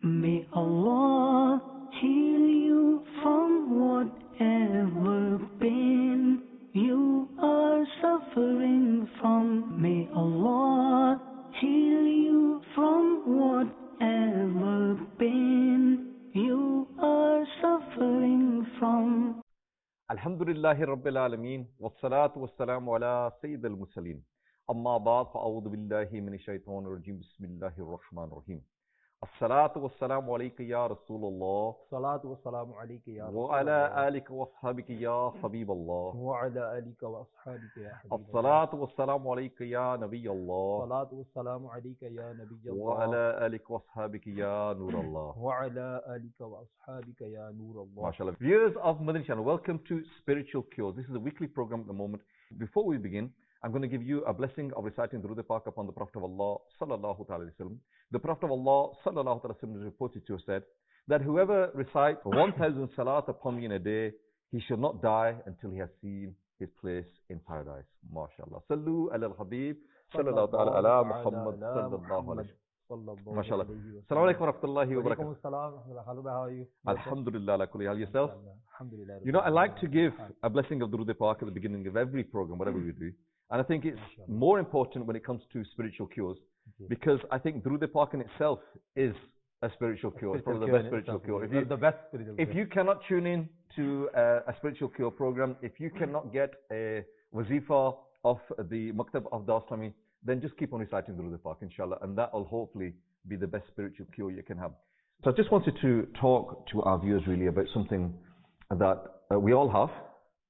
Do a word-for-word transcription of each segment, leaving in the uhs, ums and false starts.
May Allah heal you from whatever pain you are suffering from. May Allah heal you from whatever pain you are suffering from. Alhamdulillahi Rabbil Alameen, wassalatu wassalamu ala Sayyid al-Mursaleen. Amma ba'd, fa'awudu billahi minash shaitanir rajim, bismillahir rahmanir rahim. As-salatu wassalamu alayka ya Rasulullah. Salatu wassalamu alayka ya Wa ala alika wa ashabika ya Habiballah. Wa ala alika wa ashabika ya Habiballah. As-salatu wassalamu alayka ya Nabiyallah. Salatu wassalamu alayka ya Nabiyallah. Wa ala alika wa ashabika ya Nurallah. Wa ala alika wa ashabika ya Nurallah. MashaAllah. Viewers of Madani Channel, welcome to Spiritual Cures. This is a weekly program at the moment. Before we begin, I'm going to give you a blessing of reciting Durud Pak upon the Prophet of Allah sallallahu alayhi wa sallam. The Prophet of Allah sallallahu alayhi wa sallam is reported to have said that whoever recites one thousand salat upon me in a day, he shall not die until he has seen his place in paradise. MashaAllah. Sallu ala al-Habib sallallahu ala Muhammad sallallahu alayhi wa sallam. MashaAllah. Assalamu alaikum wa rahmatullahi wa barakatuh. How are you? Alhamdulillah ala kulli hal. Yourself? Alhamdulillah. You know, I like to give a blessing of Durud Pak at the beginning of every program, whatever we do. And I think it's more important when it comes to spiritual cures, because I think Durud Pak in itself is a spiritual cure. It's probably the best spiritual cure. If you, the best spiritual if you cannot tune in to uh, a spiritual cure program, if you cannot get a wazifa of the Maktab of Dar Islami, then just keep on reciting Durud Pak, inshallah, and that will hopefully be the best spiritual cure you can have. So I just wanted to talk to our viewers really about something that uh, we all have,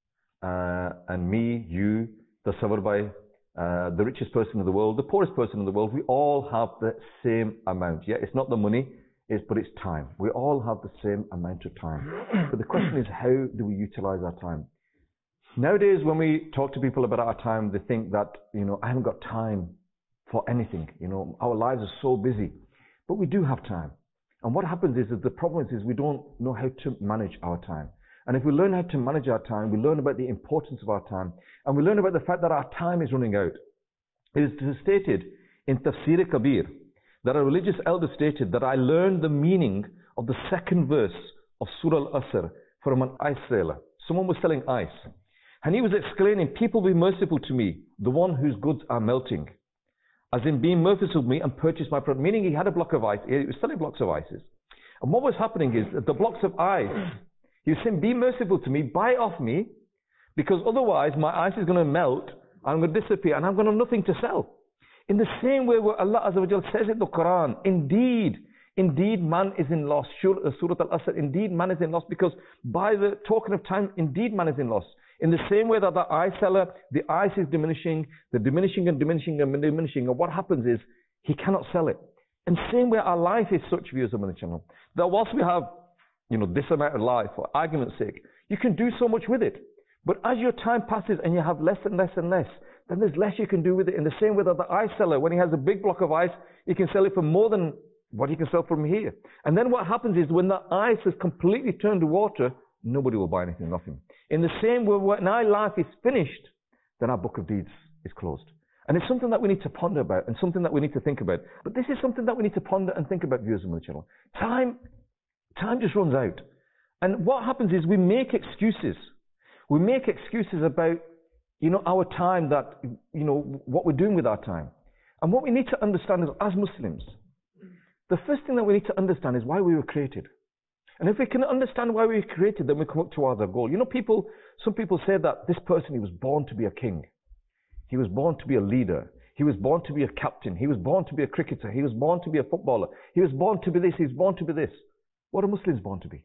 uh, and me, you, the Savarbai, uh, the richest person in the world, the poorest person in the world, we all have the same amount. Yeah, it's not the money, it's, but it's time. We all have the same amount of time. But the question is, how do we utilize our time? Nowadays, when we talk to people about our time, they think that, you know, I haven't got time for anything. You know, our lives are so busy. But we do have time. And what happens is that the problem is, is we don't know how to manage our time. And if we learn how to manage our time, we learn about the importance of our time, and we learn about the fact that our time is running out. It is stated in Tafsir Kabir that a religious elder stated that I learned the meaning of the second verse of Surah Al-Asr from an ice sailor. Someone was selling ice, and he was exclaiming, "People be merciful to me, the one whose goods are melting." As in, being merciful to me and purchase my product. Meaning he had a block of ice, he was selling blocks of ices. And what was happening is that the blocks of ice, he was saying, be merciful to me, buy off me, because otherwise my ice is going to melt, I'm going to disappear, and I'm going to have nothing to sell. In the same way where Allah Azza wa Jal says in the Quran, indeed, indeed man is in loss. Surah Al-Asr, indeed man is in loss, because by the token of time, indeed man is in loss. In the same way that the ice seller, the ice is diminishing, the diminishing and diminishing and diminishing, and what happens is, he cannot sell it. And same way our life is such, viewers of the channel, that whilst we have, you know, this amount of life, for argument's sake, you can do so much with it. But as your time passes and you have less and less and less, then there's less you can do with it. In the same way that the ice seller, when he has a big block of ice, he can sell it for more than what he can sell from here. And then what happens is, when the ice has completely turned to water, nobody will buy anything off him. In the same way, when our life is finished, then our book of deeds is closed. And it's something that we need to ponder about, and something that we need to think about. But this is something that we need to ponder and think about, viewers of the channel. Time, time just runs out. And what happens is, we make excuses. We make excuses about, you know, our time, that, you know, what we're doing with our time. And what we need to understand is, as Muslims, the first thing that we need to understand is why we were created. And if we can understand why we were created, then we come up towards our goal. You know, people, some people say that this person, he was born to be a king. He was born to be a leader. He was born to be a captain. He was born to be a cricketer. He was born to be a footballer. He was born to be this. He was born to be this. What are Muslims born to be?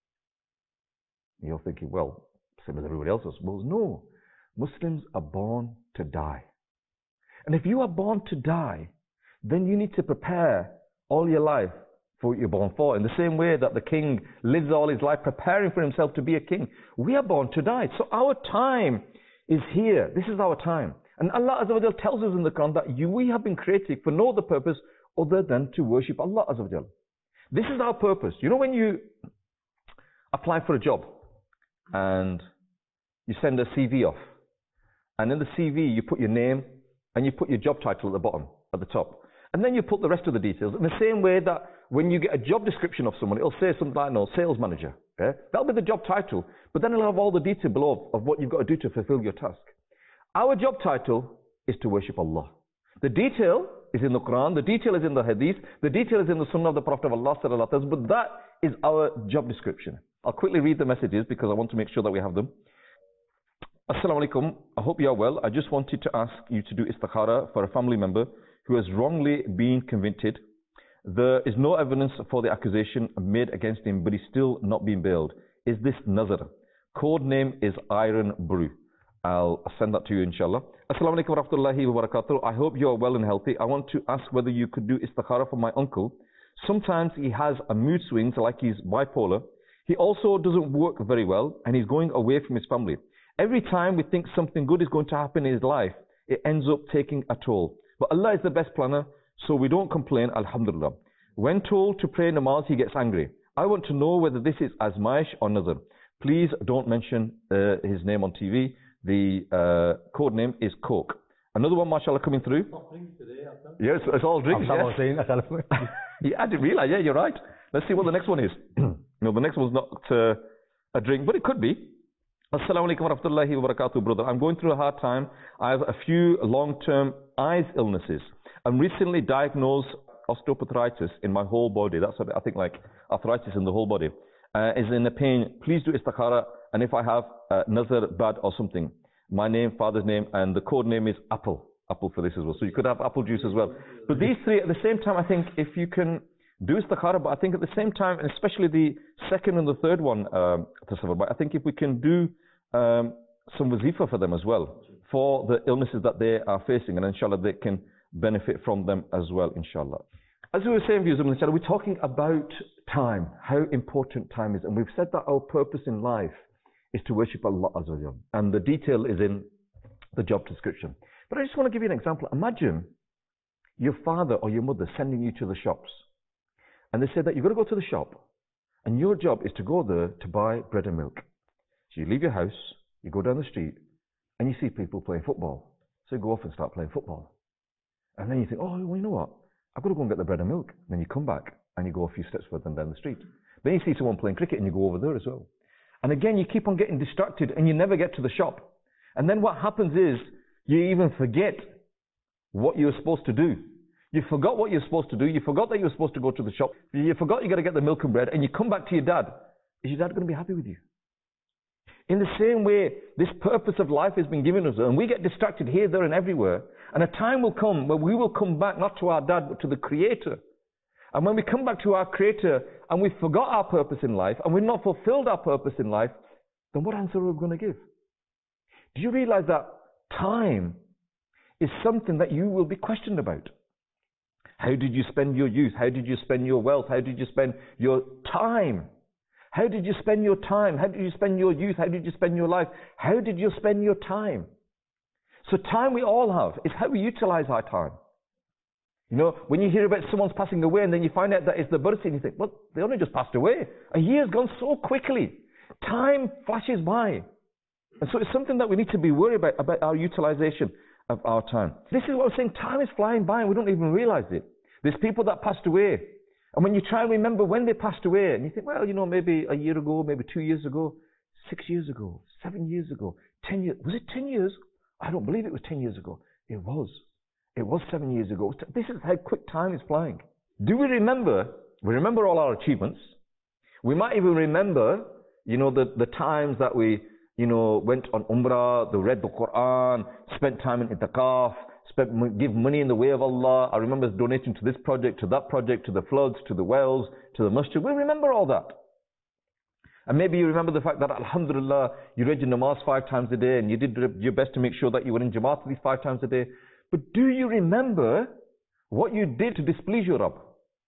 You're thinking, well, same as everybody else, I suppose. No. Muslims are born to die. And if you are born to die, then you need to prepare all your life for what you're born for. In the same way that the king lives all his life preparing for himself to be a king, we are born to die. So our time is here. This is our time. And Allah Azza wa Jal tells us in the Quran that you, we have been created for no other purpose other than to worship Allah Azza wa Jal. This is our purpose. You know, when you apply for a job and you send a C V off, and in the C V you put your name and you put your job title at the bottom, at the top. And then you put the rest of the details. In the same way that when you get a job description of someone, it'll say something like, no, sales manager. Yeah? That'll be the job title. But then it'll have all the detail below of what you've got to do to fulfill your task. Our job title is to worship Allah. The detail is in the Quran, the detail is in the Hadith, the detail is in the Sunnah of the Prophet of Allah, but that is our job description. I'll quickly read the messages because I want to make sure that we have them. Assalamu alaikum. I hope you are well. I just wanted to ask you to do istikhara for a family member who has wrongly been convicted. There is no evidence for the accusation made against him, but he's still not been bailed. Is this nazar? Code name is Iron Brew. I'll send that to you, inshallah. Assalamu alaikum wa rahmatullahi wa barakatuh. I hope you are well and healthy. I want to ask whether you could do istikhara for my uncle. Sometimes he has a mood swings like he's bipolar. He also doesn't work very well and he's going away from his family. Every time we think something good is going to happen in his life, it ends up taking a toll. But Allah is the best planner, so we don't complain, alhamdulillah. When told to pray namaz, he gets angry. I want to know whether this is azmaish or nazar. Please don't mention uh, his name on T V. The uh, code name is Coke. Another one, mashallah, coming through. Yes, it's all drinks. Yes. Yeah, I didn't realize. Yeah, you're right. Let's see what the next one is. No, the next one's not uh, a drink, but it could be. Assalamu alaikum wa rahmatullahi wa barakatuh, brother. I'm going through a hard time. I have a few long-term eyes illnesses. I'm recently diagnosed osteoarthritis in my whole body. That's what I think, like arthritis in the whole body. Uh, is in a pain. Please do istikhara. And if I have uh, nazar, bad or something, my name, father's name, and the code name is Apple. Apple for this as well. So you could have apple juice as well. But these three at the same time, I think if you can do istikhara, but I think at the same time, and especially the second and the third one, um, I think if we can do um, some wazifa for them as well, for the illnesses that they are facing, and inshallah they can benefit from them as well, inshallah. As we were saying, viewers, we're talking about time, how important time is. And we've said that our purpose in life is to worship Allah Azza wa Jalla. And the detail is in the job description. But I just want to give you an example. Imagine your father or your mother sending you to the shops. And they said that you've got to go to the shop. And your job is to go there to buy bread and milk. So you leave your house, you go down the street, and you see people playing football. So you go off and start playing football. And then you think, oh, well, you know what? I've got to go and get the bread and milk. And then you come back and you go a few steps further and down the street. Then you see someone playing cricket and you go over there as well. And again, you keep on getting distracted and you never get to the shop. And then what happens is you even forget what you're supposed to do. You forgot what you're supposed to do. You forgot that you were supposed to go to the shop. You forgot you got to get the milk and bread, and you come back to your dad. Is your dad going to be happy with you? In the same way, this purpose of life has been given us, and we get distracted here, there, and everywhere. And a time will come where we will come back not to our dad, but to the Creator. And when we come back to our Creator and we forgot our purpose in life, and we've not fulfilled our purpose in life, then what answer are we going to give? Do you realize that time is something that you will be questioned about? How did you spend your youth? How did you spend your wealth? How did you spend your time? How did you spend your time? How did you spend your youth? How did you spend your life? How did you spend your time? So time we all have. It's how we utilize our time. You know, when you hear about someone's passing away and then you find out that it's the birthday and you think, well, they only just passed away. A year's gone so quickly. Time flashes by. And so it's something that we need to be worried about, about our utilization of our time. This is what I'm saying, time is flying by and we don't even realize it. There's people that passed away. And when you try and remember when they passed away, and you think, well, you know, maybe a year ago, maybe two years ago, six years ago, seven years ago, ten years. Was it ten years? I don't believe it was ten years ago. It was. It was seven years ago. This is how quick time is flying. Do we remember? We remember all our achievements. We might even remember, you know, the, the times that we, you know, went on Umrah, they read the Quran, spent time in Itikaf, spent, give money in the way of Allah. I remember donating to this project, to that project, to the floods, to the wells, to the masjid. We remember all that. And maybe you remember the fact that, alhamdulillah, you read your namaz five times a day and you did your best to make sure that you were in Jamaat at least five times a day. But do you remember what you did to displease your Rabb?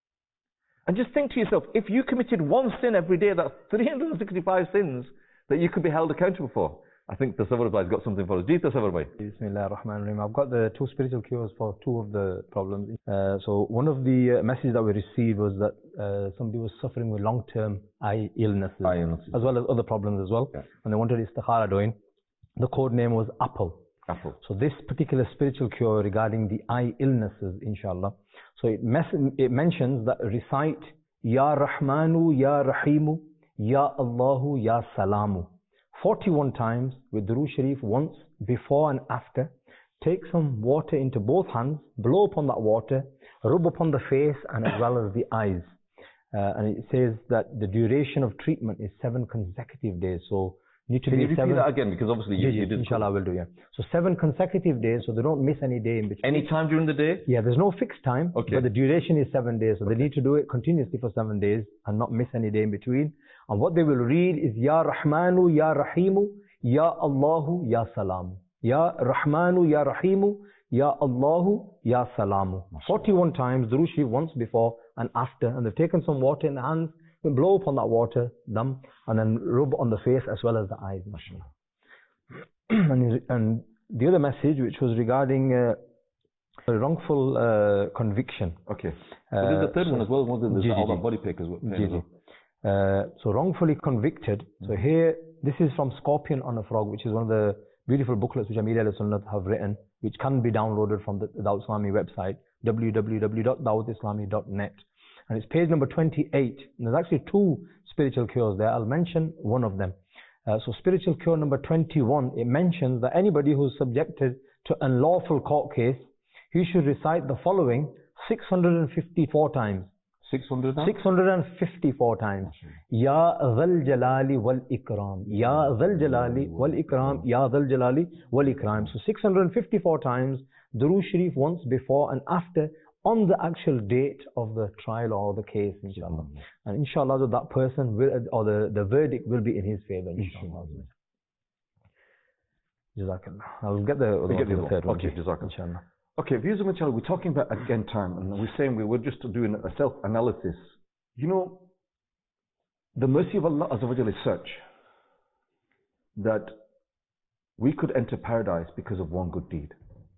And just think to yourself, if you committed one sin every day, that's three hundred sixty-five sins that you could be held accountable for. I think the Tasawwur Bhai's got something for us. Ji Tasawwur Bhai. Bismillah ar-Rahman ar-Rahim. I've got the two spiritual cures for two of the problems. Uh, so one of the uh, messages that we received was that uh, somebody was suffering with long-term eye illnesses, eye illnesses, as well as other problems as well. Yeah. And they wanted istikhara doing. The code name was Apple. Apple. So this particular spiritual cure regarding the eye illnesses, inshallah. So it, mes- it mentions that recite Ya Rahmanu, Ya Rahimu, Ya Allahu, Ya Salamu. forty-one times with Durood Sharif once before and after. Take some water into both hands, blow upon that water, rub upon the face and as well as the eyes. Uh, and it says that the duration of treatment is seven consecutive days. So you need to Can be you repeat seven. that again? Because obviously you, Yes, you yes, did. inshallah, I will do, yeah. So seven consecutive days, so they don't miss any day in between. Any time during the day? Yeah, there's no fixed time, Okay. but the duration is seven days. So Okay. they need to do it continuously for seven days and not miss any day in between. And what they will read is Ya Rahmanu, Ya Rahimu, Ya Allahu, Ya Salamu. Ya Rahmanu, Ya Rahimu, Ya Allahu, Ya Salamu. forty-one times, Durood Sharif once before and after. And they've taken some water in the hands, then blow upon that water, dam, and then rub on the face as well as the eyes. and, and the other message, which was regarding uh, a wrongful uh, conviction. Okay. So there's a third so one as well. Wasn't there? Ji, There's all ji. that body pick as well. Ji, ji. Uh, so wrongfully convicted. So here, this is from Scorpion on a Frog, which is one of the beautiful booklets which Amir Ahl Sunnat have written, which can be downloaded from the Dawat Islami website, w w w dot dawat islami dot net. And it's page number twenty-eight. And there's actually two spiritual cures there. I'll mention one of them. Uh, so spiritual cure number twenty-one, it mentions that anybody who's subjected to unlawful court case, he should recite the following six hundred fifty-four times. six hundred six hundred fifty-four times. Ya Dhal Jalali wal Ikram. Ya Dhal Jalali wal Ikram. Ya Dhal Jalali wal Ikram. So six hundred fifty-four times, Durood Sharif once before and after on the actual date of the trial or the case, inshallah. And inshallah that, that person will, or the, the verdict will be in his favor, inshallah. Jazakallah. I'll get the, We'll get the the third one. Okay, Jazakallah. Inshallah. Okay, viewers of my channel, we're talking about again time, and we're saying we were just doing a self-analysis. You know, the mercy of Allah Azza wa Jalla is such that we could enter paradise because of one good deed.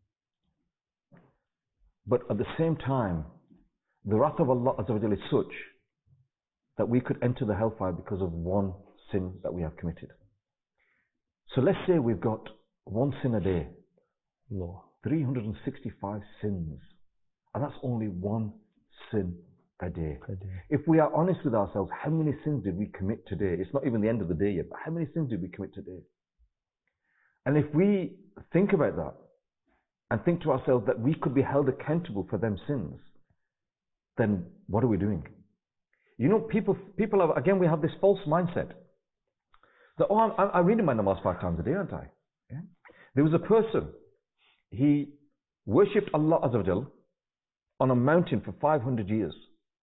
But at the same time, the wrath of Allah Azza wa Jalla is such that we could enter the hellfire because of one sin that we have committed. So let's say we've got one sin a day. Allah. three hundred sixty-five sins, and that's only one sin a day. Per day. If we are honest with ourselves, how many sins did we commit today? It's not even the end of the day yet, but how many sins did we commit today? And if we think about that and think to ourselves that we could be held accountable for them sins, then what are we doing? You know, people, people have, again, we have this false mindset that, oh, I'm, I'm reading my namaz five times a day, aren't I? Yeah? There was a person, he worshipped Allah Azza wa Jal on a mountain for five hundred years.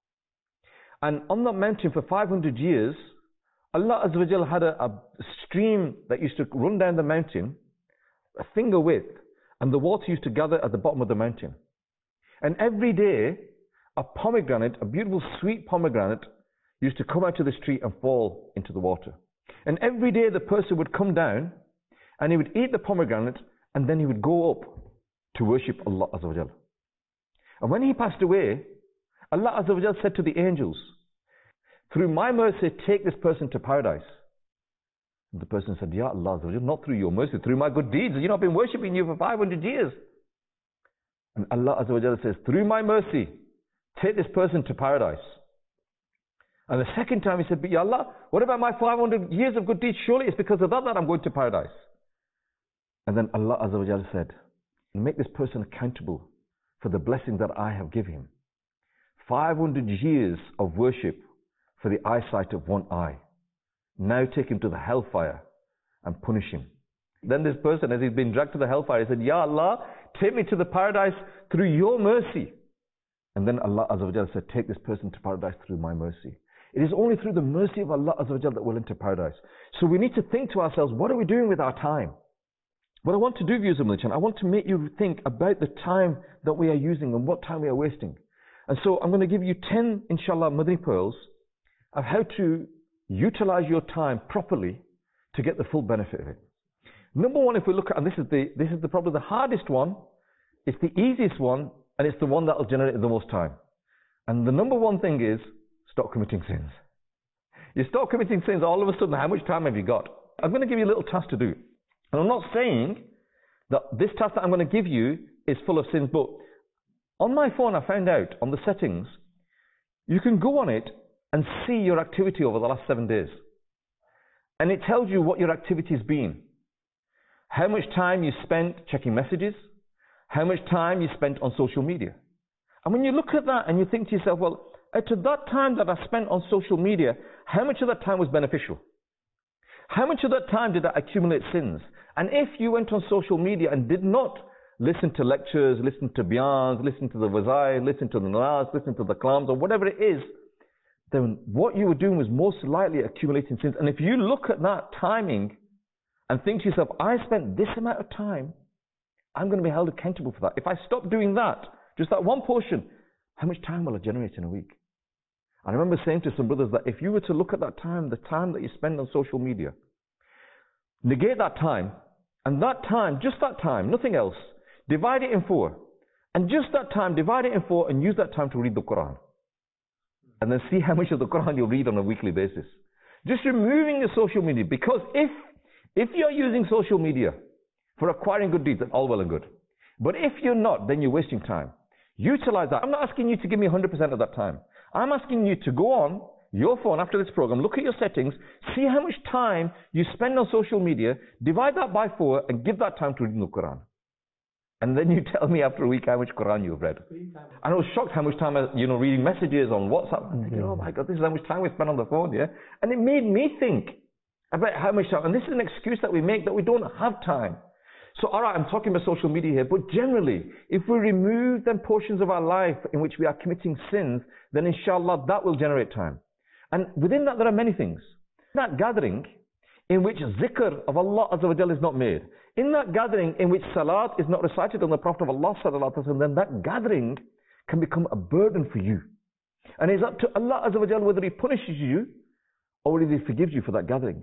And on that mountain for five hundred years, Allah Azza wa Jal had a, a stream that used to run down the mountain, a finger width, and the water used to gather at the bottom of the mountain. And every day, a pomegranate, a beautiful sweet pomegranate, used to come out of this tree and fall into the water. And every day the person would come down and he would eat the pomegranate, and then he would go up to worship Allah Azza wa Jal. And when he passed away, Allah Azza wa Jal said to the angels, through my mercy, take this person to paradise. And the person said, Ya Allah Azza wa Jal, not through your mercy, through my good deeds. You know, I've been worshipping you for five hundred years. And Allah Azza wa Jal says, through my mercy, take this person to paradise. And the second time he said, but Ya Allah, what about my five hundred years of good deeds? Surely it's because of that that I'm going to paradise. And then Allah Azza wa Jal said, make this person accountable for the blessing that I have given him. five hundred years of worship for the eyesight of one eye. Now take him to the hellfire and punish him. Then this person, as he's been dragged to the hellfire, he said, Ya Allah, take me to the paradise through your mercy. And then Allah Azza wa Jal said, take this person to paradise through my mercy. It is only through the mercy of Allah Azza wa Jal that we'll enter paradise. So we need to think to ourselves, what are we doing with our time? What I want to do, viewers of my channel, I want to make you think about the time that we are using and what time we are wasting. And so I'm going to give you ten, inshallah, Madani pearls of how to utilize your time properly to get the full benefit of it. Number one, if we look at, and this is the this is the probably the hardest one, it's the easiest one, and it's the one that will generate the most time. And the number one thing is, stop committing sins. You stop committing sins, all of a sudden, how much time have you got? I'm going to give you a little task to do. And I'm not saying that this task that I'm going to give you is full of sins. But on my phone, I found out on the settings, you can go on it and see your activity over the last seven days. And it tells you what your activity has been. How much time you spent checking messages, how much time you spent on social media. And when you look at that and you think to yourself, well, to that time that I spent on social media, how much of that time was beneficial? How much of that time did I accumulate sins? And if you went on social media and did not listen to lectures, listen to bayans, listen to the wazai, listen to the nas, listen to the kalams, or whatever it is, then what you were doing was most likely accumulating sins. And if you look at that timing and think to yourself, I spent this amount of time, I'm going to be held accountable for that. If I stop doing that, just that one portion, how much time will I generate in a week? I remember saying to some brothers that if you were to look at that time, the time that you spend on social media, negate that time, and that time, just that time, nothing else, divide it in four. And just that time, divide it in four and use that time to read the Quran. And then see how much of the Quran you'll read on a weekly basis. Just removing the social media, because if, if you're using social media for acquiring good deeds, then all well and good. But if you're not, then you're wasting time. Utilize that. I'm not asking you to give me one hundred percent of that time. I'm asking you to go on your phone after this program, look at your settings, see how much time you spend on social media, divide that by four, and give that time to reading the Quran. And then you tell me after a week how much Quran you've read. And I was shocked how much time I, you know, reading messages on WhatsApp. I'm thinking, oh my God, this is how much time we spend on the phone, yeah? And it made me think about how much time, and this is an excuse that we make that we don't have time. So, all right, I'm talking about social media here, but generally, if we remove them portions of our life in which we are committing sins, then inshallah, that will generate time. And within that, there are many things. In that gathering in which zikr of Allah Azza wa Jalla is not made, in that gathering in which salat is not recited on the Prophet of Allah Sallallahu Alaihi Wasallam, then that gathering can become a burden for you. And it's up to Allah Azza wa Jalla whether He punishes you or whether He forgives you for that gathering.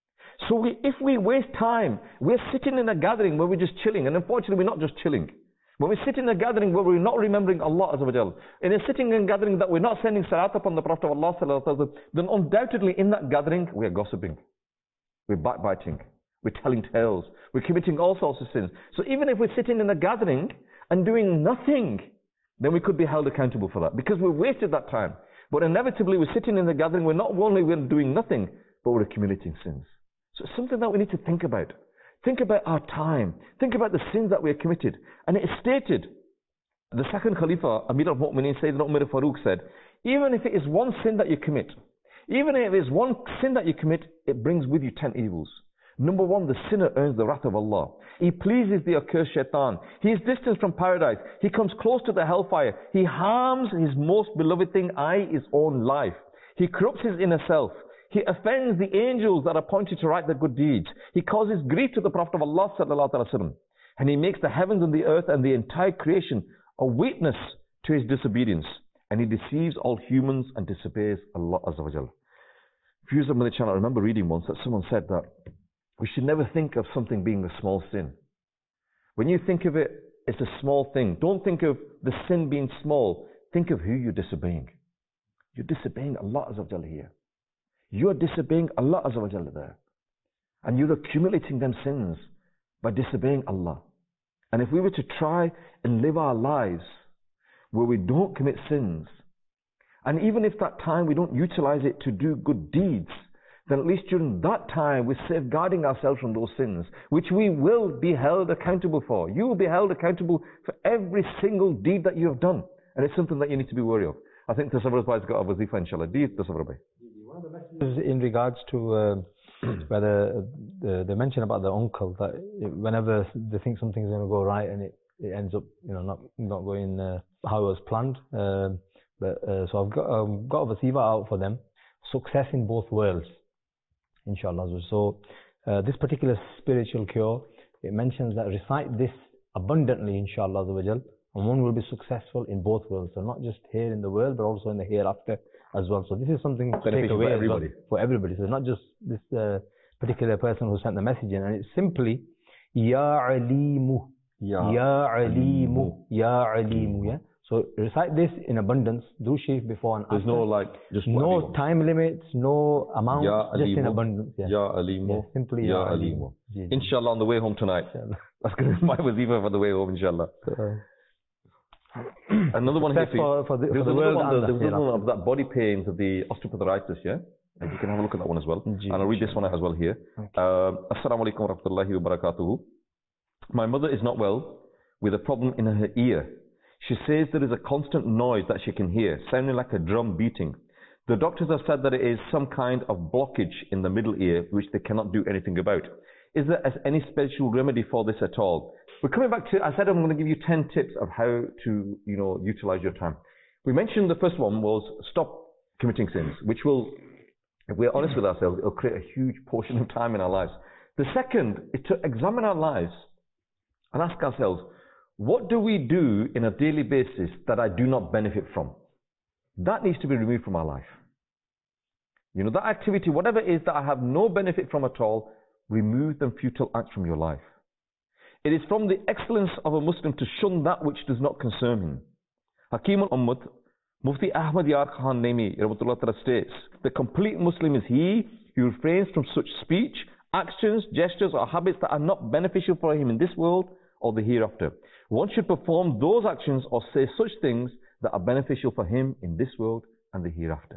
So we, if we waste time, we're sitting in a gathering where we're just chilling, and unfortunately we're not just chilling. When we sit in a gathering where we're not remembering Allah Azza wa Jal, in a sitting in a gathering that we're not sending salat upon the Prophet of Allah Sallallahu Alaihi Wasallam, then undoubtedly in that gathering we're gossiping, we're backbiting, we're telling tales, we're committing all sorts of sins. So even if we're sitting in a gathering and doing nothing, then we could be held accountable for that, because we wasted that time. But inevitably we're sitting in the gathering, we're not only we're doing nothing, but we're accumulating sins. So it's something that we need to think about. Think about our time. Think about the sins that we have committed. And it is stated, the second Khalifa, Amir al-Mu'mineen, Sayyidina Umar al-Faruq said, even if it is one sin that you commit, even if it is one sin that you commit, it brings with you ten evils. Number one, the sinner earns the wrath of Allah. He pleases the accursed shaitan. He is distant from paradise. He comes close to the hellfire. He harms his most beloved thing, that is his own life. He corrupts his inner self. He offends the angels that are appointed to write the good deeds. He causes grief to the Prophet of Allah Sallallahu Alaihi Wasallam. And he makes the heavens and the earth and the entire creation a witness to his disobedience. And he deceives all humans and disobeys Allah Azza wa Jalla. Viewers of the channel, I remember reading once that someone said that we should never think of something being a small sin. When you think of it, it's a small thing. Don't think of the sin being small. Think of who you're disobeying. You're disobeying Allah Azza wa Jalla here. You are disobeying Allah Azza wa Jalla there. And you're accumulating them sins by disobeying Allah. And if we were to try and live our lives where we don't commit sins, and even if that time we don't utilize it to do good deeds, then at least during that time we're safeguarding ourselves from those sins, which we will be held accountable for. You will be held accountable for every single deed that you have done. And it's something that you need to be wary of. I think Tasawwur Bhai's got a wazifa, inshallah. Deed, Tasawwur Bhai. One of the messages in regards to uh, whether the, the mention about the uncle, that whenever they think something's going to go right and it, it ends up, you know, not not going uh, how it was planned. Uh, but uh, so I've got um, got a wasifa out for them. Success in both worlds, inshallah. So uh, this particular spiritual cure, it mentions that recite this abundantly, inshallah, and one will be successful in both worlds. So not just here in the world, but also in the hereafter as well. So this is something to take away for everybody. Well, for everybody. So it's not just this uh, particular person who sent the message in, and it's simply Ya Alimu, Ya Alimu, Ya Alimu. Yeah. So recite this in abundance, Durood Sharif before and There's after. no like, just whatever you No want. time limits, no amount, Ya just in Alimu. abundance. Yeah. Ya Alimu. Yeah, simply Ya Ya Alimu. Alimu. Ji, ji. Inshallah, on the way home tonight. Inshallah. That's going to be my wazifa for the way home, inshallah. So, Another one here Success for, for the, There's for the another world one, and the, the there's another one hereafter. of that body pains of the osteoarthritis, yeah? And you can have a look at that one as well. Ji, And I'll read this one out as well here. Okay. Uh, Assalamu alaikum wa rahmatullahi wa barakatuhu. My mother is not well with a problem in her ear. She says there is a constant noise that she can hear, sounding like a drum beating. The doctors have said that it is some kind of blockage in the middle ear, which they cannot do anything about. Is there any special remedy for this at all? We're coming back to, I said I'm going to give you ten tips of how to, you know, utilize your time. We mentioned the first one was stop committing sins, which will, if we're honest with ourselves, it'll create a huge portion of time in our lives. The second is to examine our lives and ask ourselves, what do we do in a daily basis that I do not benefit from? That needs to be removed from our life. You know, that activity, whatever it is that I have no benefit from at all, remove them futile acts from your life. It is from the excellence of a Muslim to shun that which does not concern him. Hakim al-Ummah, Mufti Ahmad Yar Khan Naimi states, the complete Muslim is he who refrains from such speech, actions, gestures or habits that are not beneficial for him in this world or the hereafter. One should perform those actions or say such things that are beneficial for him in this world and the hereafter.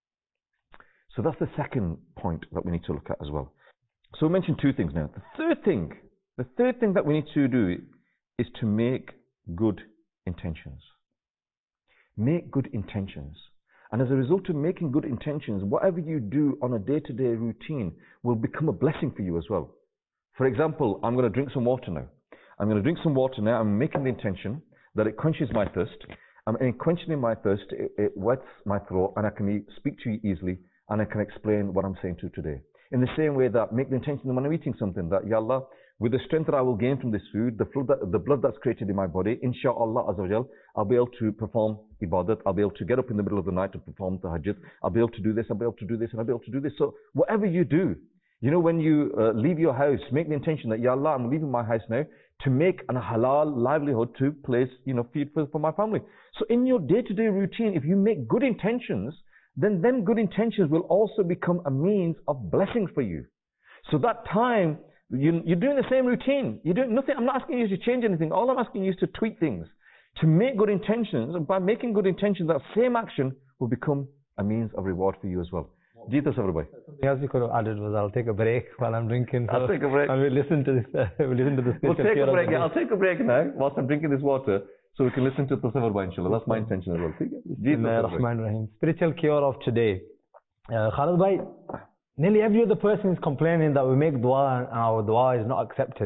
So that's the second point that we need to look at as well. So we mentioned two things now. The third thing, the third thing that we need to do is to make good intentions. Make good intentions. And as a result of making good intentions, whatever you do on a day-to-day routine will become a blessing for you as well. For example, I'm going to drink some water now. I'm going to drink some water now. I'm making the intention that it quenches my thirst. I'm in quenching my thirst, it, it wets my throat, and I can e speak to you easily, and I can explain what I'm saying to you today. In the same way that make the intention that when I'm eating something, that, Ya Allah, with the strength that I will gain from this food, the blood, that, the blood that's created in my body, inshaAllah Azza wa Jal, I'll be able to perform ibadat, I'll be able to get up in the middle of the night to perform tahajjud, I'll be able to do this, I'll be able to do this, and I'll be able to do this. So whatever you do, you know, when you uh, leave your house, make the intention that, Ya Allah, I'm leaving my house now to make an halal livelihood to place, you know, feed for, for my family. So in your day-to-day routine, if you make good intentions, then them good intentions will also become a means of blessings for you. So that time, you, you're doing the same routine. You're doing nothing. I'm not asking you to change anything. All I'm asking you is to tweak things, to make good intentions. And by making good intentions, that same action will become a means of reward for you as well. Jitas everybody. Something else you could have added was I'll take a break while I'm drinking. I'll take a break. And we'll listen to this. Uh, we'll listen to this. We'll take a break. Yeah, I'll take a break now whilst I'm drinking this water, so we can listen to Tasawwur, inshallah. That's my intention as well. Rahman Spiritual cure of today. Uh, Khalid bhai, nearly every other person is complaining that we make dua and our dua is not accepted.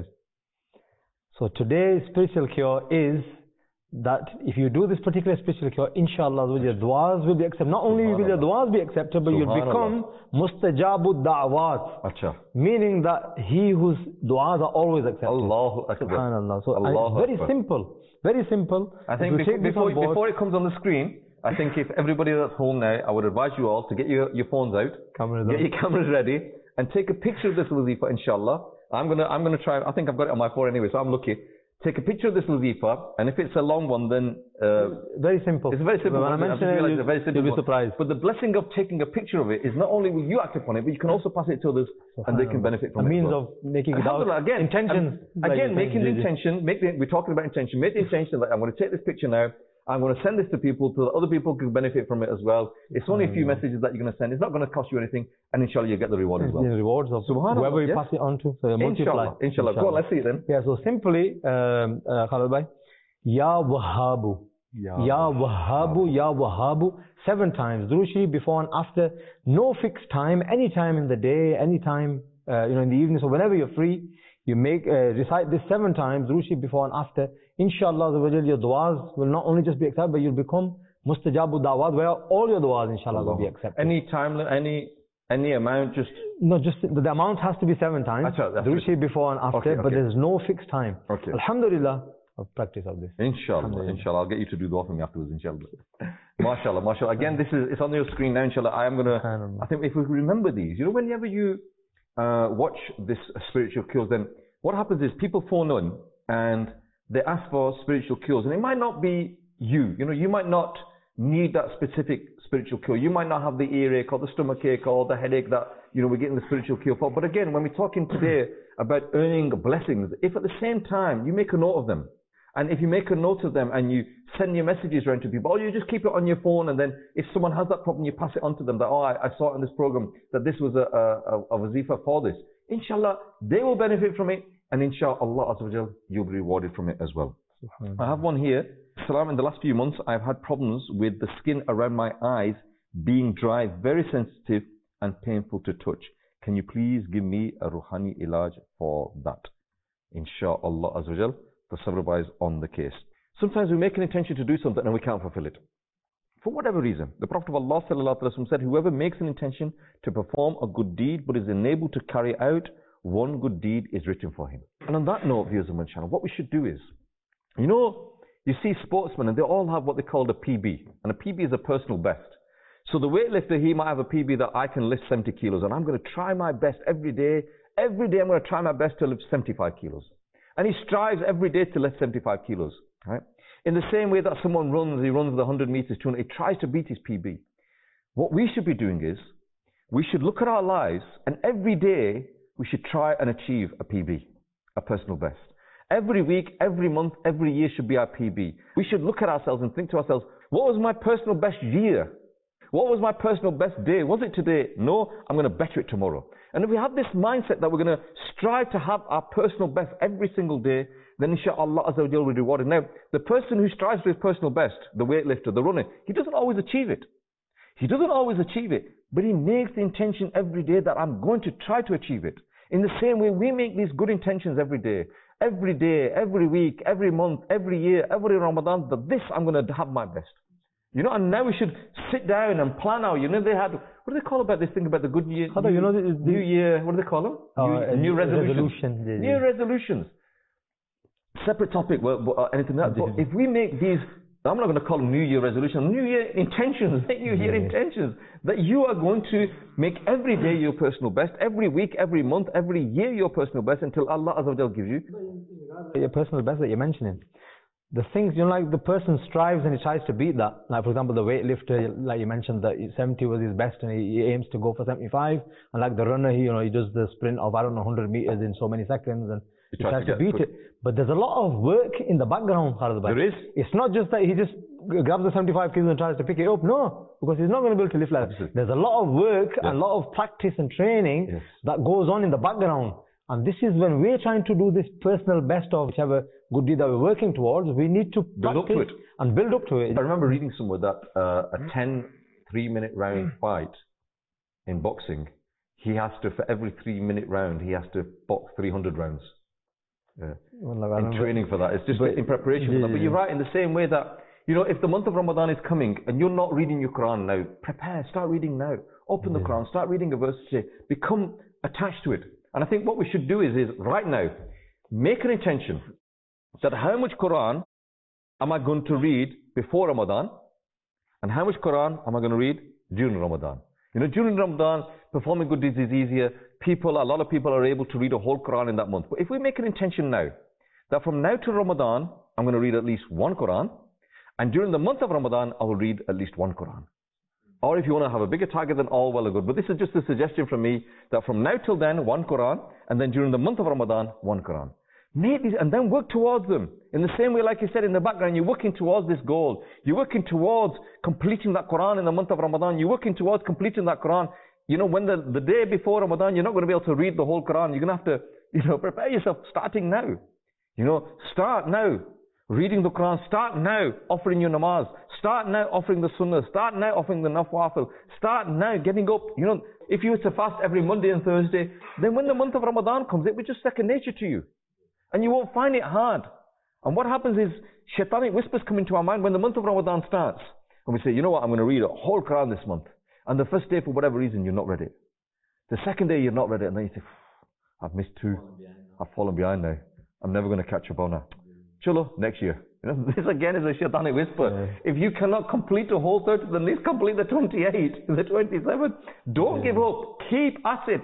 So today's spiritual cure is that if you do this particular spiritual cure, inshallah, your du'as will be accepted. Not only will your du'as be accepted, but you'll become mustajabud da'wat. Acha. Meaning that he whose du'as are always accepted. Allahu Akbar. Subhanallah. So Allahu it's very Akbar. simple. Very simple. I think before, before, before it comes on the screen, I think if everybody that's home now, I would advise you all to get your, your phones out, cameras get on. your cameras ready, and take a picture of this wazifa, inshallah. I'm gonna, I'm gonna try. I think I've got it on my phone anyway, so I'm lucky. Take a picture of this wazifa, and if it's a long one, then uh, very simple. It's very simple. When I mention it, you, very simple you'll be one. surprised. But the blessing of taking a picture of it is not only will you act upon it, but you can also pass it to others, and they can benefit from a it. A means well. of making it out. Again, intention. Um, again, making the intention. Make the, we're talking about intention. Make the intention that I'm going to take this picture now. I'm going to send this to people so that other people can benefit from it as well. It's only a few messages that you're going to send. It's not going to cost you anything, and inshallah you get the reward as well. The rewards of whoever you yes. pass it on to. So inshallah, multiply. Inshallah. Inshallah. Go on, let's see it then. Yeah. So simply, um, uh, Khalid bhai, Ya Wahhabu, Ya, ya Wahhabu, Ya Wahhabu, seven times. Durood Sharif before and after. No fixed time. Any time in the day. Any time, uh, you know, in the evening. So whenever you're free, you make uh, recite this seven times. Durood Sharif before and after. Inshallah, your du'as will not only just be accepted, but you'll become mustajabu da'wat, where all your du'as, inshallah, Allah. will be accepted. Any time, any any amount, just... No, just the, the amount has to be seven times. Durood Sharif before and after, okay, okay. but there's no fixed time. Okay. Alhamdulillah, of practice of this. Inshallah, inshallah. I'll get you to do dua for me afterwards, inshallah. MashaAllah, MashaAllah. Again, this is, it's on your screen now, inshallah. I am going to, I think if we remember these, you know, whenever you uh, watch this spiritual cures, then what happens is people phone in and they ask for spiritual cures, and it might not be you. You know, you might not need that specific spiritual cure. You might not have the earache or the stomach ache or the headache that, you know, we're getting the spiritual cure for. But again, when we're talking today about earning blessings, if at the same time you make a note of them, and if you make a note of them and you send your messages around to people, or you just keep it on your phone, and then if someone has that problem, you pass it on to them that, oh, I, I saw it in this program that this was a, a, a wazifa for this. Inshallah, they will benefit from it, and inshallah, Allah Azza wa Jal, you'll be rewarded from it as well. I have one here. Salam, in the last few months, I've had problems with the skin around my eyes being dry, very sensitive and painful to touch. Can you please give me a Ruhani ilaj for that? Inshallah Azza wa Jal, the sabr is on the case. Sometimes we make an intention to do something and we can't fulfill it. For whatever reason, the Prophet of Allah Sallallahu Alaihi Wasallam said, whoever makes an intention to perform a good deed but is unable to carry out one good deed is written for him. And on that note, viewers of my channel, what we should do is, you know, you see sportsmen and they all have what they call a P B. And a P B is a personal best. So the weightlifter, he might have a P B that I can lift seventy kilos, and I'm going to try my best every day. Every day I'm going to try my best to lift seventy-five kilos. And he strives every day to lift seventy-five kilos. Right? In the same way that someone runs, he runs the one hundred meters, two hundred, he tries to beat his P B. What we should be doing is, we should look at our lives, and every day we should try and achieve a P B, a personal best. Every week, every month, every year should be our P B. We should look at ourselves and think to ourselves, what was my personal best year? What was my personal best day? Was it today? No, I'm going to better it tomorrow. And if we have this mindset that we're going to strive to have our personal best every single day, then inshaAllah Azza wa Jal will be rewarded. Now, the person who strives for his personal best, the weightlifter, the runner, he doesn't always achieve it. He doesn't always achieve it, but he makes the intention every day that I'm going to try to achieve it. In the same way, we make these good intentions every day. Every day, every week, every month, every year, every Ramadan, that this I'm going to have my best. You know, and now we should sit down and plan out. You know, they had, what do they call about this thing about the good year? How do you know the, the, New Year, what do they call them? Uh, new, new resolutions. resolution, yeah, new yeah. resolutions. Separate topic, well, uh, anything else. But if we make these, I'm not going to call them New Year resolutions, New Year intentions, New Year yeah. intentions, that you are going to make every day your personal best, every week, every month, every year your personal best, until Allah Azza wa Jal gives you your personal best that you're mentioning. The things, you know, like the person strives and he tries to beat that. Like, for example, the weightlifter, like you mentioned, that seventy was his best and he, he aims to go for seventy-five. And like the runner, he, you know, he does the sprint of, I don't know, one hundred meters in so many seconds and he, he tries to, to beat it. But there's a lot of work in the background. There is. It's not just that he just grabs the seventy-five kilos and tries to pick it up. No, because he's not going to be able to lift like that. There's a lot of work, yes. and a lot of practice and training yes. that goes on in the background. And this is when we're trying to do this personal best of whichever good deed that we're working towards, we need to build up to it and build up to it. I remember reading somewhere that uh, a ten three-minute round fight in boxing, he has to, for every three-minute round, he has to box three hundred rounds. Yeah. Well, in training for that. It's just but, in preparation yeah, for that. But you're right, in the same way that, you know, if the month of Ramadan is coming and you're not reading your Quran now, prepare, start reading now. Open yeah. the Quran, start reading a verse today. Become attached to it. And I think what we should do is, is right now, make an intention that how much Quran am I going to read before Ramadan, and how much Quran am I going to read during Ramadan. You know, during Ramadan, performing good deeds is easier. People, a lot of people are able to read a whole Quran in that month. But if we make an intention now, that from now to Ramadan, I'm going to read at least one Quran, and during the month of Ramadan, I will read at least one Quran. Or if you want to have a bigger target, then all well and good. But this is just a suggestion from me, that from now till then, one Quran, and then during the month of Ramadan, one Quran. Make these, and then work towards them. In the same way, like you said, in the background, you're working towards this goal. You're working towards completing that Quran in the month of Ramadan. You're working towards completing that Quran. You know, when the, the day before Ramadan, you're not going to be able to read the whole Quran. You're going to have to, you know, prepare yourself starting now. You know, start now. Reading the Quran, start now offering your namaz, start now offering the sunnah, start now offering the nawafil, start now getting up. You know, if you were to fast every Monday and Thursday, then when the month of Ramadan comes, it will just second nature to you. And you won't find it hard. And what happens is, shaitanic whispers come into our mind when the month of Ramadan starts. And we say, you know what, I'm going to read a whole Quran this month. And the first day, for whatever reason, you're not ready. The second day, you're not ready. And then you say, I've missed two. I've fallen behind now. I'm never going to catch up on that. Chalo, next year. You know, this again is a shaitanic whisper. Yeah. If you cannot complete the whole thirty, then at least complete the twenty-eight, the twenty-seven. Don't yeah. give up. Keep at it.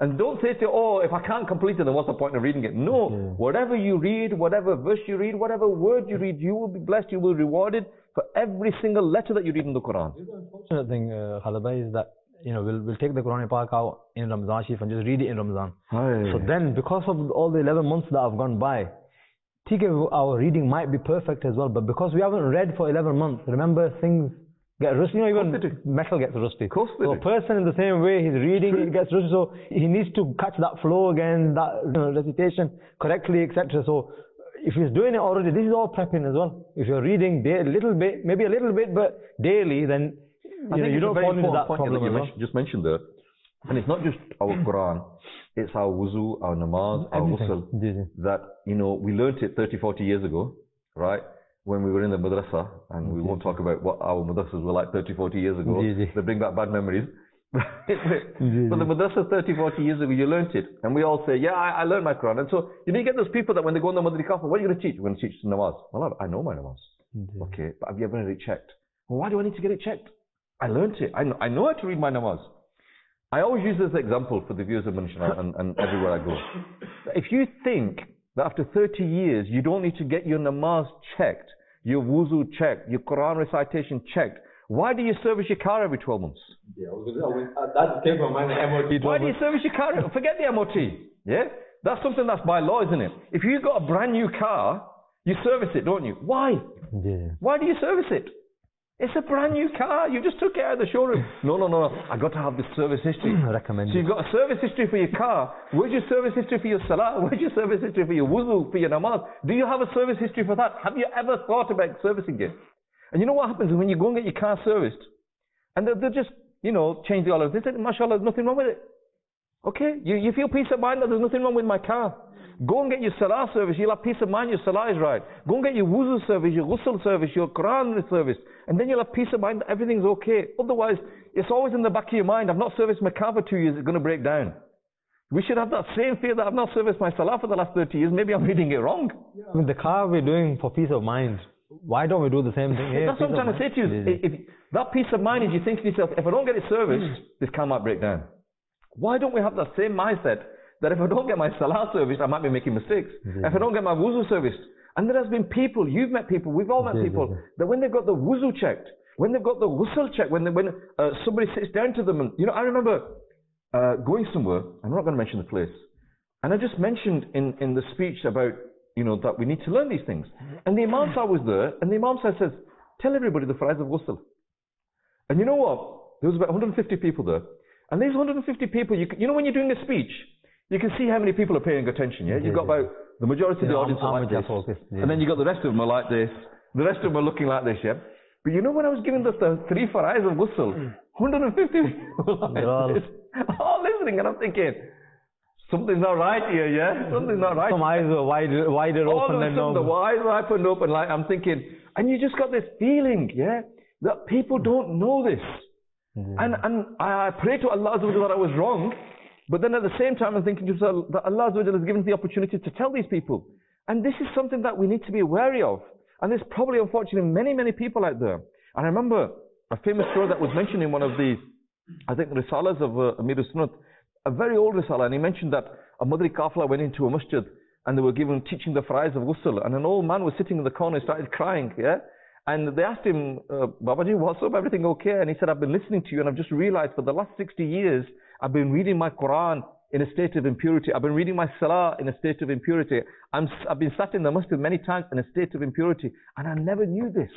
And don't say to, oh, if I can't complete it, then what's the point of reading it? No, Yeah. whatever you read, whatever verse you read, whatever word you read, you will be blessed, you will be rewarded for every single letter that you read in the Quran. The unfortunate thing, uh, Khalid bhai, is that, you know, we'll, we'll take the Quran Pak out in Ramzan Sharif and just read it in Ramzan. Hi. So then, because of all the eleven months that have gone by, T K, our reading might be perfect as well, but because we haven't read for eleven months, remember things get rusty, you know, even metal gets rusty. Of course they so do. a person in the same way, he's reading, it gets rusty, so he needs to catch that flow again, that you know, recitation correctly, et cetera. So if he's doing it already, this is all prepping as well. If you're reading a little bit, maybe a little bit, but daily, then you, I know, think you it's don't a very fall into important that point that problem you as well. mentioned, just mentioned there. And it's not just our Quran, it's our wuzu, our namaz, our Everything. ghusl, that, you know, we learnt it thirty, forty years ago, right? When we were in the madrasa, and we won't talk about what our madrasas were like thirty, forty years ago. They bring back bad memories. But the madrasa thirty, forty years ago, you learnt it. And we all say, yeah, I, I learned my Quran. And so, you know, you get those people that when they go on the Madri Kafa, what are you going to teach? We're going to teach namaz. Well, I know my namaz. Okay, but have you ever had it checked? Well, why do I need to get it checked? I learnt it. I know, I know how to read my namaz. I always use this example for the viewers of Manishana and, and everywhere I go. If you think that after thirty years, you don't need to get your namaz checked, your wuzu checked, your Quran recitation checked, why do you service your car every twelve months? Yeah, that came from my M O T. Why do you service your car? Forget the M O T. Yeah? That's something that's by law, isn't it? If you've got a brand new car, you service it, don't you? Why? Yeah. Why do you service it? It's a brand new car. You just took it out of the showroom. No, no, no, no. I got to have this service history. Recommend. So you've got a service history for your car. Where's your service history for your salah? Where's your service history for your wuzu, for your namaz? Do you have a service history for that? Have you ever thought about servicing it? And you know what happens when you go and get your car serviced, and they'll, they'll just, you know, change the oil. They say, mashallah, there's nothing wrong with it. Okay, you, you feel peace of mind that there's nothing wrong with my car. Go and get your salah service, you'll have peace of mind, your salah is right. Go and get your wuzu service, your ghusl service, your Quran service, and then you'll have peace of mind that everything's okay. Otherwise, it's always in the back of your mind, I've not serviced my car for two years, it's going to break down. We should have that same fear that I've not serviced my salah for the last thirty years, maybe I'm reading it wrong. I mean, the car we're doing for peace of mind, why don't we do the same thing here? That's what I'm trying to say to you. If, if that peace of mind is you think to yourself, if I don't get it serviced, this car might break down. Why don't we have that same mindset that if I don't get my salah serviced, I might be making mistakes. Yeah. If I don't get my wuzu serviced. And there has been people, you've met people, we've all met yeah, people, yeah, yeah. that when they've got the wuzu checked, when they've got the ghusl checked, when, they, when uh, somebody sits down to them, and, you know, I remember uh, going somewhere, I'm not going to mention the place, and I just mentioned in, in the speech about, you know, that we need to learn these things. And the Imam Sahib was there, and the Imam Sahib says, tell everybody the farais of ghusl. And you know what? There was about one hundred fifty people there. And these one hundred fifty people, you, you know when you're doing a speech, you can see how many people are paying attention, yeah? You've got about, the majority of the audience are like this. Focus, yeah. And then you got the rest of them are like this. The rest of them are looking like this, yeah? But you know when I was giving the, the three farais of ghusl, one hundred fifty people like all, this, all listening, and I'm thinking, something's not right here, yeah? Something's not right. Some eyes were wider, wider all open than normal. The eyes were opened open, like I'm thinking, and you just got this feeling, yeah? That people don't know this. Mm-hmm. And, and I pray to Allah that I was wrong, but then at the same time I'm thinking to myself that Allah has given us the opportunity to tell these people. And this is something that we need to be wary of. And there's probably, unfortunately, many, many people out there. And I remember a famous story that was mentioned in one of the, I think, Risalas of uh, Amir Sunnat, a very old Risala, and he mentioned that a Madri Kafla went into a masjid and they were given teaching the farais of ghusl, and an old man was sitting in the corner and started crying, yeah? And they asked him, uh, Babaji, what's up, everything okay? And he said, I've been listening to you and I've just realized for the last sixty years, I've been reading my Quran in a state of impurity. I've been reading my Salah in a state of impurity. I'm, I've been sat in the masjid many times in a state of impurity. And I never knew this.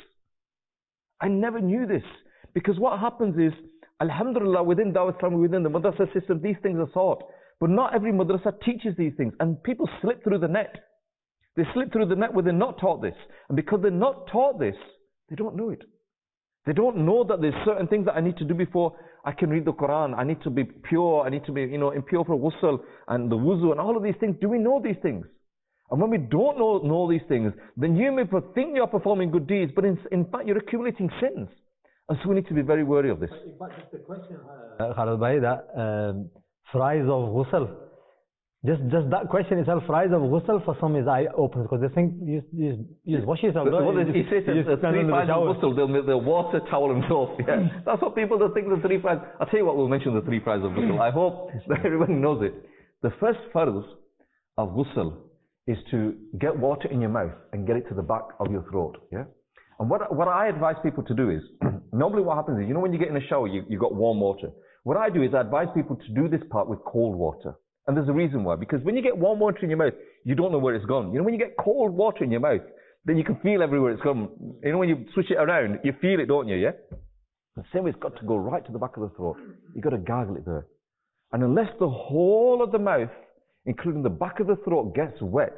I never knew this. Because what happens is, Alhamdulillah, within Dawah Islam, within the madrasa system, these things are taught. But not every madrasa teaches these things. And people slip through the net. They slip through the net where they're not taught this. And because they're not taught this, they don't know it. They don't know that there's certain things that I need to do before I can read the Quran. I need to be pure. I need to be, you know, impure for ghusl and the wuzu and all of these things. Do we know these things? And when we don't know, know these things, then you may think you're performing good deeds, but in, in fact you're accumulating sins. And so we need to be very wary of this. In fact, just a question, uh, Khalid Bhai, that um, farais of ghusl, Just, just that question itself, rise of ghusl for some is eye open because they think you, you, you just wash yourself. Well, you he says you the three phases of ghusl, they'll, they'll water, towel and soap. Yeah. That's what people that think the three phases. I'll tell you what, we'll mention the three phases of ghusl. I hope that everybody knows it. The first farz of ghusl is to get water in your mouth and get it to the back of your throat. Yeah. And what, what I advise people to do is, normally what happens is, you know when you get in a shower, you, you got warm water. What I do is I advise people to do this part with cold water. And there's a reason why. Because when you get warm water in your mouth, you don't know where it's gone. You know, when you get cold water in your mouth, then you can feel everywhere it's gone. You know, when you switch it around, you feel it, don't you, yeah? The same way it's got to go right to the back of the throat. You've got to gargle it there. And unless the whole of the mouth, including the back of the throat, gets wet,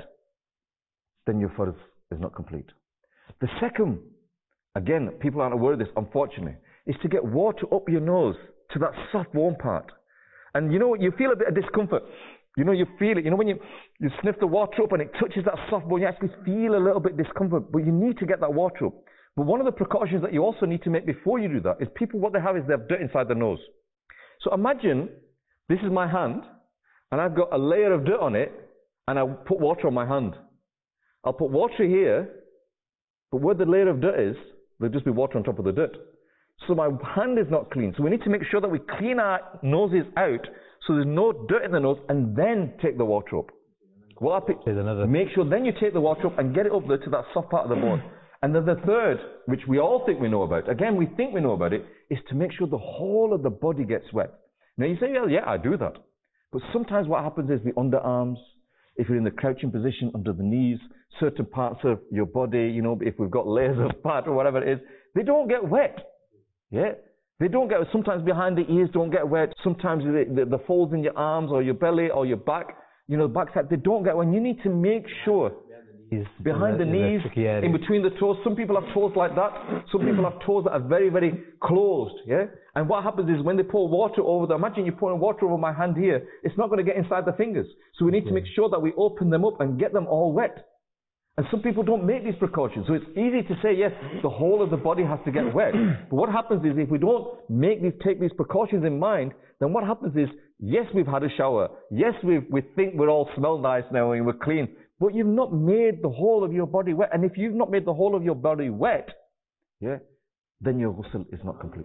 then your farz is not complete. The second, again, people aren't aware of this, unfortunately, is to get water up your nose to that soft, warm part. And you know, you feel a bit of discomfort. You know, you feel it. You know, when you, you sniff the water up and it touches that soft bone, you actually feel a little bit discomfort. But you need to get that water up. But one of the precautions that you also need to make before you do that is people, what they have is they have dirt inside their nose. So imagine this is my hand and I've got a layer of dirt on it and I put water on my hand. I'll put water here, but where the layer of dirt is, there'll just be water on top of the dirt. So my hand is not clean. So we need to make sure that we clean our noses out so there's no dirt in the nose and then take the water up. Well, I pick, make sure then you take the water up and get it up there to that soft part of the bone. And then the third, which we all think we know about, again we think we know about it, is to make sure the whole of the body gets wet. Now you say, well, yeah, I do that. But sometimes what happens is the underarms, if you're in the crouching position, under the knees, certain parts of your body, you know, if we've got layers of fat or whatever it is, they don't get wet. Yeah, they don't get, sometimes behind the ears don't get wet, sometimes the, the, the folds in your arms or your belly or your back, you know, backside, they don't get wet. You need to make sure, behind the knees, in between the toes, some people have toes like that, some people have toes that are very, very closed, yeah? And what happens is when they pour water over them, imagine you're pouring water over my hand here, it's not going to get inside the fingers. So we need to make sure that we open them up and get them all wet. And some people don't make these precautions. So it's easy to say, yes, the whole of the body has to get wet. But what happens is if we don't make these, take these precautions in mind, then what happens is, yes, we've had a shower. Yes, we we think we're all smell nice now and we're clean. But you've not made the whole of your body wet. And if you've not made the whole of your body wet, yeah, then your ghusl is not complete.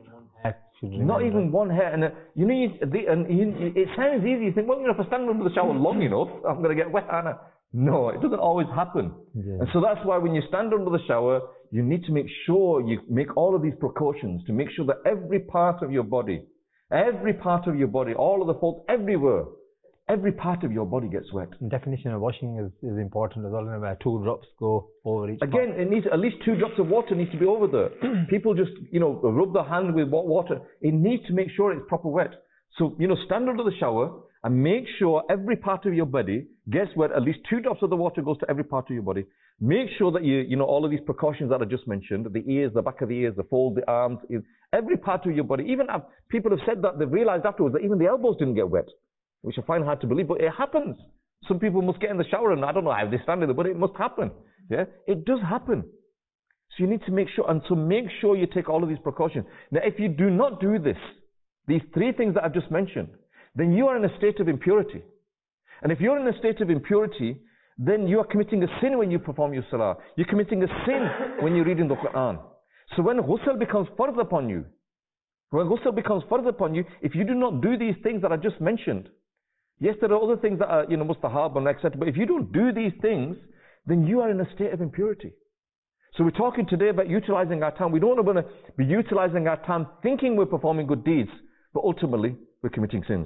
Not even one hair. And uh, you know, you, the, and you, it sounds easy. You think, well, you know, if I stand under the shower long enough, I'm going to get wet, aren't I? No, it doesn't always happen. Yeah. And so that's why when you stand under the shower, you need to make sure you make all of these precautions to make sure that every part of your body, every part of your body, all of the folds, everywhere, every part of your body gets wet. The definition of washing is, is important as well. Where two drops go over each Again, part. It needs at least two drops of water needs to be over there. People just, you know, rub their hand with water. It needs to make sure it's proper wet. So, you know, stand under the shower and make sure every part of your body gets wet. At least two drops of the water goes to every part of your body. Make sure that you, you know, all of these precautions that I just mentioned, the ears, the back of the ears, the fold, the arms, every part of your body. Even have, people have said that they've realized afterwards that even the elbows didn't get wet, which I find hard to believe, but it happens. Some people must get in the shower and I don't know how they stand there, but it must happen. Yeah, it does happen. So you need to make sure, and so make sure you take all of these precautions. Now, if you do not do this, these three things that I've just mentioned, then you are in a state of impurity. And if you're in a state of impurity, then you are committing a sin when you perform your salah. You're committing a sin when you're reading the Quran. So when ghusl becomes farz upon you, when ghusl becomes farz upon you, if you do not do these things that I just mentioned, yes, there are other things that are, you know, mustahab and et cetera, but if you don't do these things, then you are in a state of impurity. So we're talking today about utilizing our time. We don't want to be utilizing our time thinking we're performing good deeds, but ultimately we're committing sins.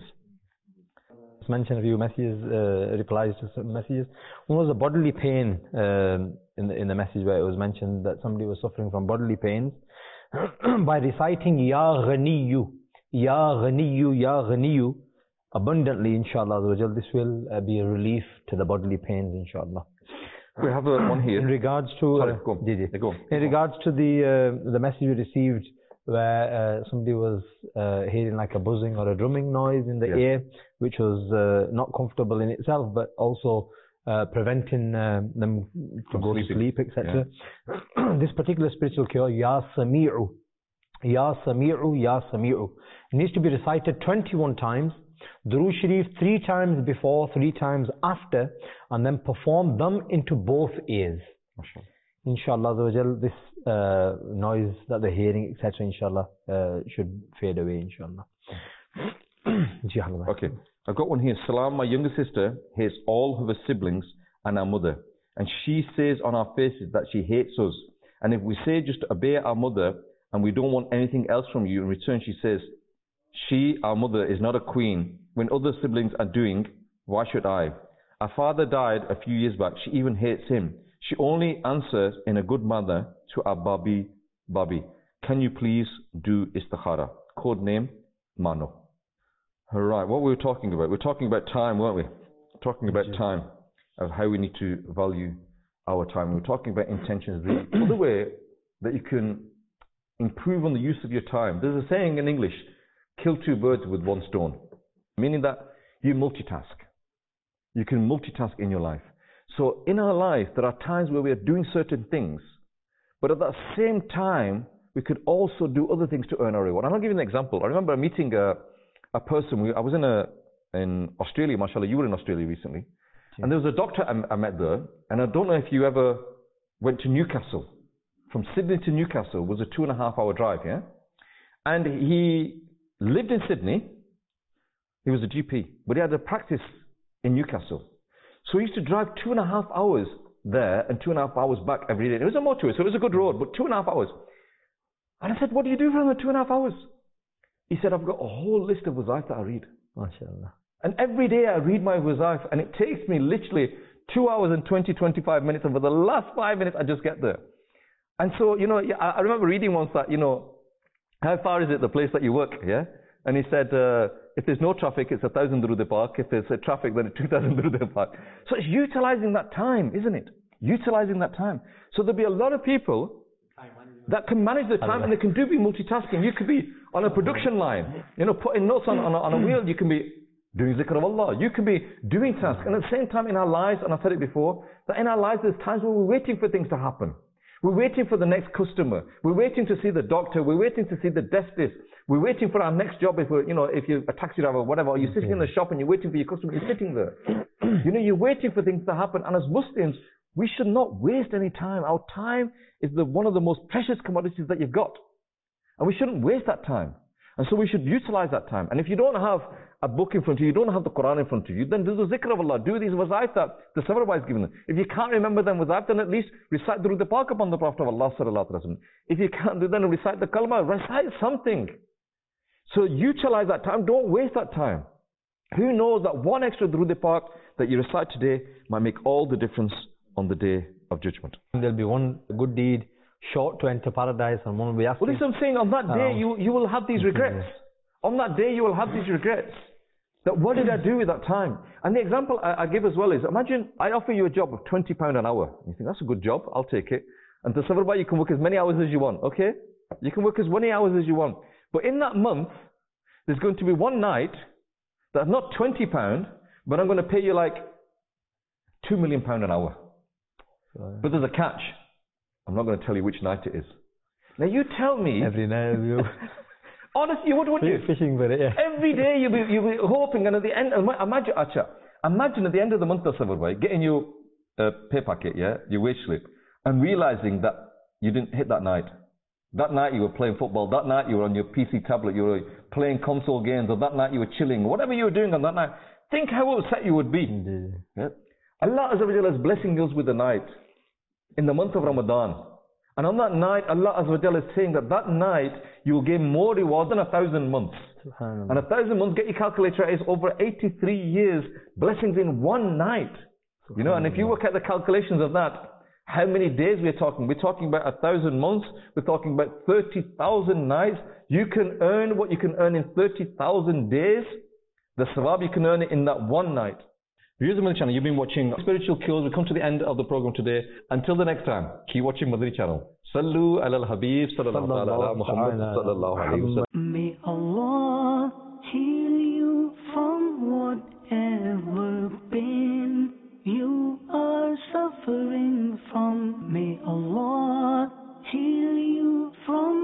Just mentioned a few messages, uh, replies to some messages. One was a bodily pain um, in, the, in the message where it was mentioned that somebody was suffering from bodily pains by reciting Ya Ghaniyu, Ya Ghaniyu, Ya Ghaniyu abundantly, inshallah. This will uh, be a relief to the bodily pains, inshallah. We have a one here. In regards to, Sorry, uh, go. Go. in regards to the uh, the message we received, where uh, somebody was uh, hearing like a buzzing or a drumming noise in the yes. ear, which was uh, not comfortable in itself, but also uh, preventing uh, them to From go sleeping. to sleep, et cetera. Yeah. This particular spiritual cure, Ya Sami'u, Ya Sami'u, Ya Sami'u, it needs to be recited twenty-one times. Durood Sharif three times before, three times after, and then perform them into both ears. Inshallah, this uh, noise that they're hearing, et cetera, inshallah, uh, should fade away, inshallah. Okay, I've got one here. Salam, my younger sister hates all of her siblings and our mother. And she says on our faces that she hates us. And if we say just to obey our mother and we don't want anything else from you, in return she says, she, our mother, is not a queen. When other siblings are doing, why should I? Our father died a few years back. She even hates him. She only answers in a good manner to our Babi, Babi. Can you please do istikhara? Code name, Mano. All right, what were we talking about? We're talking about time, weren't we? Talking about time, of how we need to value our time. We're talking about intentions. The other way that you can improve on the use of your time. There's a saying in English, kill two birds with one stone. Meaning that you multitask. You can multitask in your life. So in our life, there are times where we are doing certain things, but at that same time, we could also do other things to earn our reward. And I'll give you an example. I remember meeting a, a person, we, I was in, a, in Australia, mashallah, you were in Australia recently, yeah. And there was a doctor I, I met there, and I don't know if you ever went to Newcastle. From Sydney to Newcastle was a two and a half hour drive, yeah? And he lived in Sydney. He was a G P, but he had a practice in Newcastle. So he used to drive two and a half hours there and two and a half hours back every day. It was a motorway, so it was a good road, but two and a half hours. And I said, what do you do for the two and a half hours? He said, I've got a whole list of wazaif that I read. MashaAllah. And every day I read my wazaif, and it takes me literally two hours and twenty, twenty-five minutes, and for the last five minutes I just get there. And so, you know, I remember reading once that, you know, how far is it the place that you work, yeah? And he said, uh, if there's no traffic, it's a thousand Durood Pak. If there's a traffic, then it's two thousand Durood Pak. So it's utilizing that time, isn't it? Utilizing that time. So there'll be a lot of people that can manage the time, and they can do be multitasking. You could be on a production line, you know, putting notes on, on, a, on a wheel. You can be doing zikr of Allah. You can be doing tasks. And at the same time in our lives, and I've said it before, that in our lives there's times where we're waiting for things to happen. We're waiting for the next customer. We're waiting to see the doctor. We're waiting to see the dentist. We're waiting for our next job. If we're, you know, if you're a taxi driver or whatever, or you're sitting in the shop and you're waiting for your customer, you're sitting there. You know, you're waiting for things to happen. And as Muslims, we should not waste any time. Our time is the, one of the most precious commodities that you've got. And we shouldn't waste that time. And so we should utilize that time. And if you don't have a book in front of you, you don't have the Quran in front of you, then do the zikr of Allah. Do these wazaif that the Sabarwa is given them. If you can't remember them wazaif, then at least recite Durood Pak upon the Prophet of Allah sallallahu alaihi wasallam. If you can't do, then recite the kalma, recite something. So utilize that time. Don't waste that time. Who knows that one extra Durood Pak that you recite today might make all the difference on the day of judgment. There'll be one good deed short to enter paradise, and one will be asking. Well, this is what I'm saying. On that day, um, you, you will have these regrets. On that day, you will have these regrets. That what did I do with that time? And the example I, I give as well is, imagine I offer you a job of twenty pounds an hour. You think, that's a good job, I'll take it. And to Sabarba, you can work as many hours as you want, okay? You can work as many hours as you want. But in that month, there's going to be one night that's not twenty pounds, but I'm going to pay you like two million pounds an hour. Right. But there's a catch. I'm not going to tell you which night it is. Now you tell me. Every night you. Honestly, you would, wouldn't you? Fishing for it, yeah. Every day you'll be, you'll be hoping, and at the end, imagine, Acha, imagine at the end of the month of Sabarbai, getting your uh, pay packet, yeah, your wage slip, and realizing that you didn't hit that night. That night you were playing football, that night you were on your P C tablet, you were playing console games, or that night you were chilling, whatever you were doing on that night. Think how upset you would be. Indeed. Yeah? Allah Azza wa Jalla is blessing us with the night in the month of Ramadan. And on that night, Allah Azza wa Jalla is saying that that night you will gain more reward than a thousand months. And a thousand months, get your calculator, is over eighty-three years blessings in one night. You know, and if you work at the calculations of that, how many days we're talking? We're talking about a thousand months. We're talking about thirty thousand nights. You can earn what you can earn in thirty thousand days. The sawab you can earn it in that one night. Viewers of Madani Channel, you've been watching Spiritual Cures. We come to the end of the program today. Until the next time, keep watching Madani Channel. Sallu ala al-Habib sallallahu ala Muhammad sallallahu alayhi wa sallam. May Allah heal you from whatever pain you are suffering from. May Allah heal you from